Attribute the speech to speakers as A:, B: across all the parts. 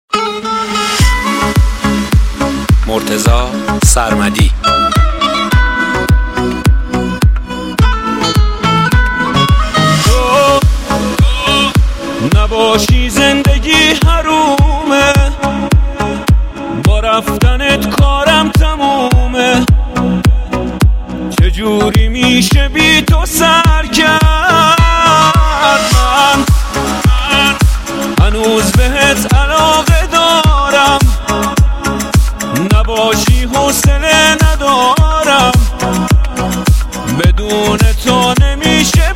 A: مرتضی سرمدی.
B: تو نباشی زندگی حرومه، با رفتنت کارم تمومه. چجوری میشه بی تو سر کرد؟ من هنوز بهت علاقه دارم، نباشی حوصله ندارم. بدون تو نمیشه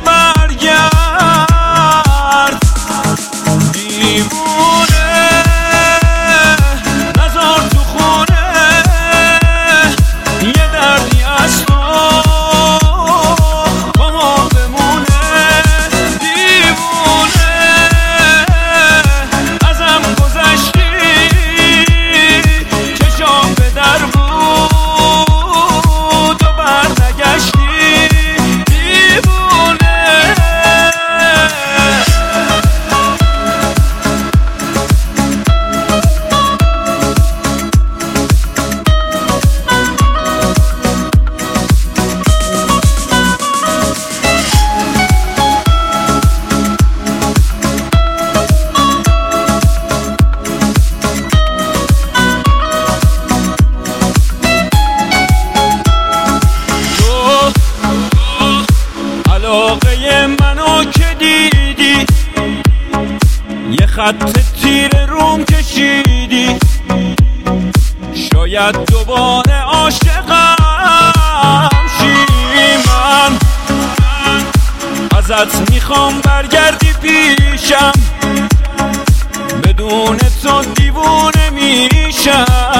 B: برگرد. دیوونه نذار تو خونه یه دردی از تو با ما بمونه. دیوونه ازم گذشتی، چشام به در بود و برنگشتی. علاقه منو که دیدی، یه خط تیر روم کشیدی. شاید دوباره عاشقم شی. من ازت میخوام برگردی پیشم، بدون تو دیوونه میشم.